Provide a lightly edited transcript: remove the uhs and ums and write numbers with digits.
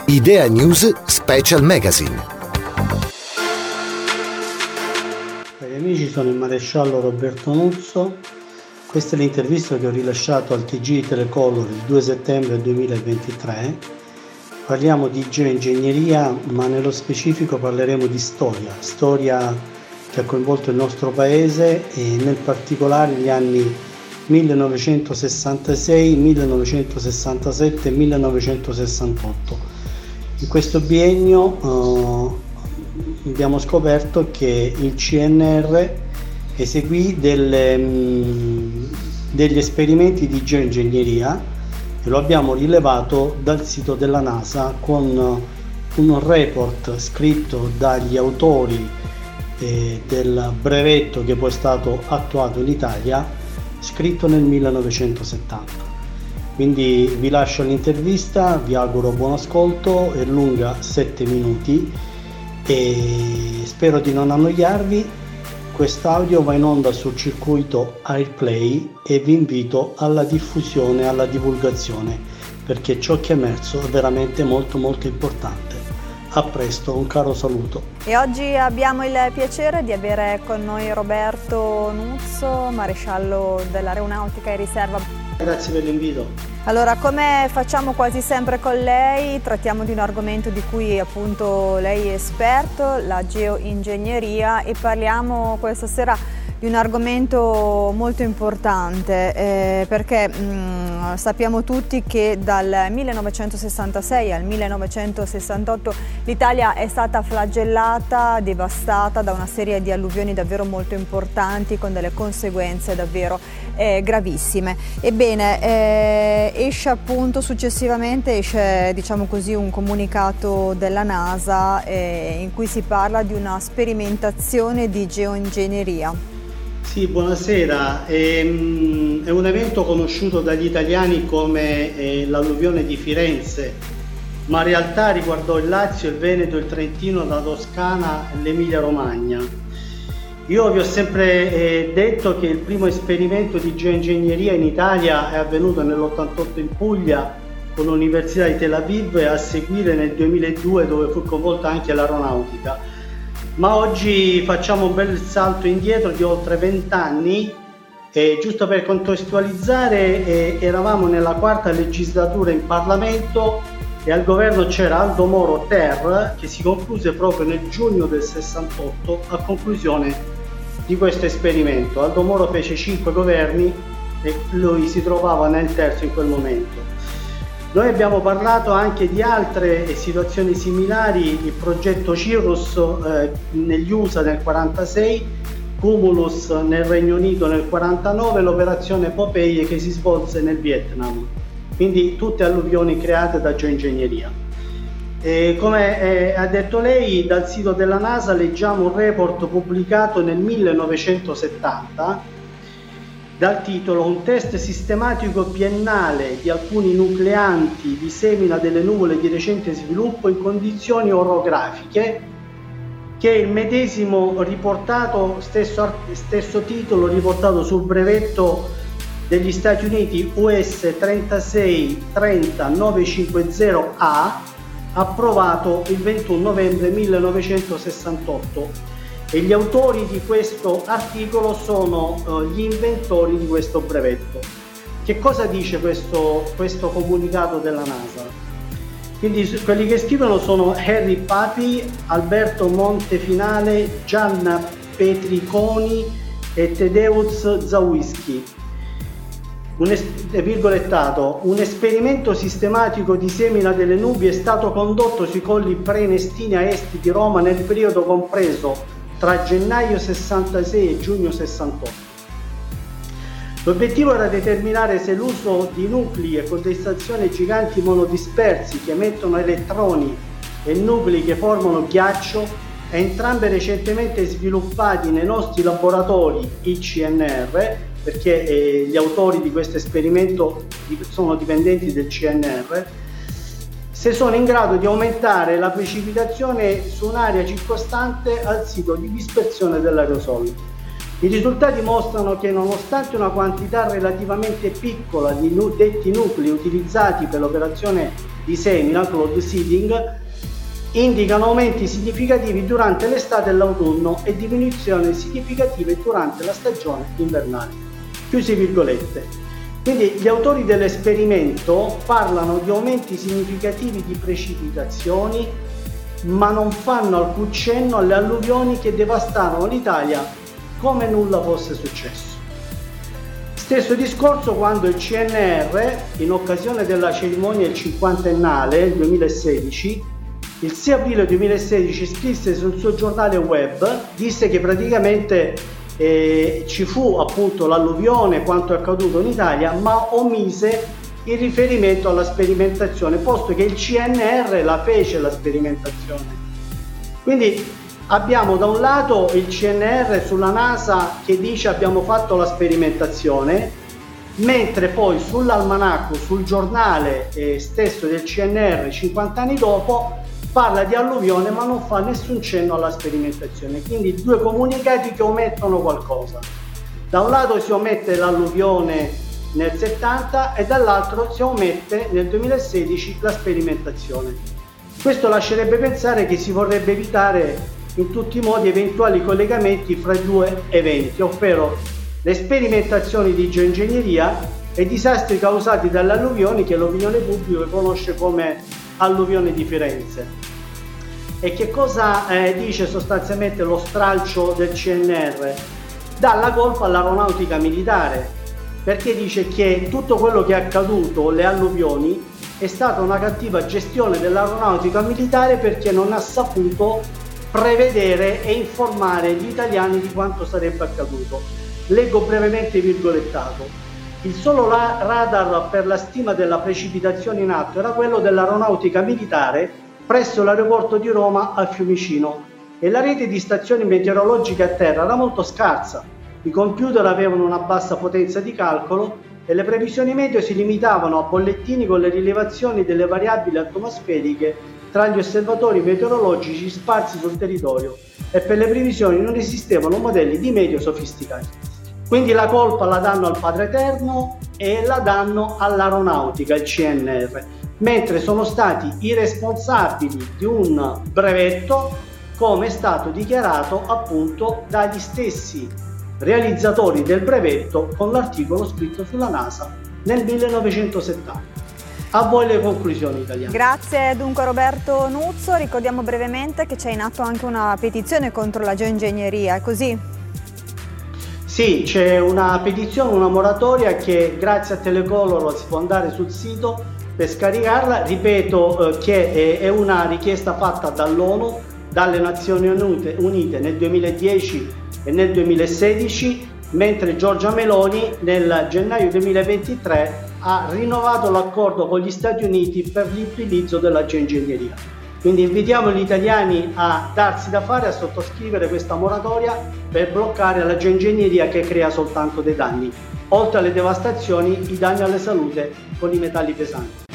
Idea News Special Magazine. Cari amici, sono il maresciallo Roberto Nuzzo. Questa è l'intervista che ho rilasciato al TG Telecolor il 2 settembre 2023. Parliamo di geoingegneria, ma nello specifico parleremo di storia che ha coinvolto il nostro paese e nel particolare gli anni 1966, 1967 e 1968. In questo biennio abbiamo scoperto che il CNR eseguì degli esperimenti di geoingegneria e lo abbiamo rilevato dal sito della NASA con un report scritto dagli autori del brevetto che poi è stato attuato in Italia, scritto nel 1970. Quindi vi lascio l'intervista, vi auguro buon ascolto, è lunga 7 minuti e spero di non annoiarvi. Quest'audio va in onda sul circuito AirPlay e vi invito alla diffusione, alla divulgazione, perché ciò che è emerso è veramente molto importante. A presto, un caro saluto. E oggi abbiamo il piacere di avere con noi Roberto Nuzzo, maresciallo dell'Aeronautica e Riserva. Grazie per l'invito. Allora, come facciamo quasi sempre con lei, trattiamo di un argomento di cui appunto lei è esperto, la geoingegneria, e parliamo questa sera di un argomento molto importante perché sappiamo tutti che dal 1966 al 1968 l'Italia è stata flagellata, devastata da una serie di alluvioni davvero molto importanti con delle conseguenze davvero gravissime. Ebbene, successivamente esce, diciamo così, un comunicato della NASA in cui si parla di una sperimentazione di geoingegneria. Sì, buonasera. È un evento conosciuto dagli italiani come l'alluvione di Firenze, ma in realtà riguardò il Lazio, il Veneto, il Trentino, la Toscana e l'Emilia Romagna. Io vi ho sempre detto che il primo esperimento di geoingegneria in Italia è avvenuto nell'88 in Puglia con l'Università di Tel Aviv e a seguire nel 2002 dove fu coinvolta anche l'Aeronautica. Ma oggi facciamo un bel salto indietro di oltre 20 anni e giusto per contestualizzare eravamo nella quarta legislatura in Parlamento e al governo c'era Aldo Moro Ter che si concluse proprio nel giugno del 68 a conclusione di questo esperimento. Aldo Moro fece 5 governi e lui si trovava nel terzo in quel momento. Noi abbiamo parlato anche di altre situazioni similari, il progetto Cirrus negli USA nel 1946, Cumulus nel Regno Unito nel 1949 e l'operazione Popeye che si svolse nel Vietnam. Quindi tutte alluvioni create da geoingegneria. Come ha detto lei, dal sito della NASA leggiamo un report pubblicato nel 1970 dal titolo "Un test sistematico biennale di alcuni nucleanti di semina delle nuvole di recente sviluppo in condizioni orografiche", che è il medesimo riportato, stesso titolo riportato sul brevetto degli Stati Uniti US 3630950A, approvato il 21 novembre 1968. E gli autori di questo articolo sono gli inventori di questo brevetto. Che cosa dice questo comunicato della NASA? Quindi quelli che scrivono sono Harry Papi, Alberto Montefinale, Gianna Petriconi e Tadeusz Zawischi. Virgolettato: un esperimento sistematico di semina delle nubi è stato condotto sui colli Prenestini a est di Roma nel periodo compreso tra gennaio 66 e giugno 68. L'obiettivo era determinare se l'uso di nuclei e condensazione giganti monodispersi che emettono elettroni e nuclei che formano ghiaccio, entrambi recentemente sviluppati nei nostri laboratori ICNR, perché gli autori di questo esperimento sono dipendenti del CNR, se sono in grado di aumentare la precipitazione su un'area circostante al sito di dispersione dell'aerosol. I risultati mostrano che nonostante una quantità relativamente piccola di detti nuclei utilizzati per l'operazione di semina, cloud seeding, indicano aumenti significativi durante l'estate e l'autunno e diminuzioni significative durante la stagione invernale. Chiusi virgolette. Quindi gli autori dell'esperimento parlano di aumenti significativi di precipitazioni, ma non fanno alcun cenno alle alluvioni che devastarono l'Italia come nulla fosse successo. Stesso discorso quando il CNR, in occasione della cerimonia del cinquantennale, il 2016, il 6 aprile 2016 scrisse sul suo giornale web, disse che praticamente ci fu appunto l'alluvione, quanto è accaduto in Italia, ma omise il riferimento alla sperimentazione, posto che il CNR la fece la sperimentazione. Quindi abbiamo da un lato il CNR sulla NASA che dice abbiamo fatto la sperimentazione, mentre poi sull'almanacco, sul giornale stesso del CNR 50 anni dopo, parla di alluvione ma non fa nessun cenno alla sperimentazione. Quindi due comunicati che omettono qualcosa. Da un lato si omette l'alluvione nel 70 e dall'altro si omette nel 2016 la sperimentazione. Questo lascerebbe pensare che si vorrebbe evitare in tutti i modi eventuali collegamenti fra i due eventi, ovvero le sperimentazioni di geoingegneria e i disastri causati dalle alluvioni che l'opinione pubblica conosce come alluvione di Firenze. E che cosa dice sostanzialmente lo stralcio del CNR? Dà la colpa all'aeronautica militare, perché dice che tutto quello che è accaduto, le alluvioni, è stata una cattiva gestione dell'aeronautica militare perché non ha saputo prevedere e informare gli italiani di quanto sarebbe accaduto. Leggo brevemente virgolettato. Il solo radar per la stima della precipitazione in atto era quello dell'aeronautica militare presso l'aeroporto di Roma al Fiumicino e la rete di stazioni meteorologiche a terra era molto scarsa. I computer avevano una bassa potenza di calcolo e le previsioni meteo si limitavano a bollettini con le rilevazioni delle variabili atmosferiche tra gli osservatori meteorologici sparsi sul territorio e per le previsioni non esistevano modelli di meteo sofisticati. Quindi la colpa la danno al Padre Eterno e la danno all'aeronautica, il CNR, mentre sono stati i responsabili di un brevetto, come è stato dichiarato appunto dagli stessi realizzatori del brevetto con l'articolo scritto sulla NASA nel 1970. A voi le conclusioni italiane. Grazie dunque Roberto Nuzzo, ricordiamo brevemente che c'è in atto anche una petizione contro la geoingegneria, è così? Sì, c'è una petizione, una moratoria che grazie a Telecolor si può andare sul sito per scaricarla. Ripeto che è una richiesta fatta dall'ONU, dalle Nazioni Unite nel 2010 e nel 2016, mentre Giorgia Meloni nel gennaio 2023 ha rinnovato l'accordo con gli Stati Uniti per l'utilizzo della geoingegneria. Quindi invitiamo gli italiani a darsi da fare, a sottoscrivere questa moratoria per bloccare la geoingegneria che crea soltanto dei danni. Oltre alle devastazioni, i danni alla salute con i metalli pesanti.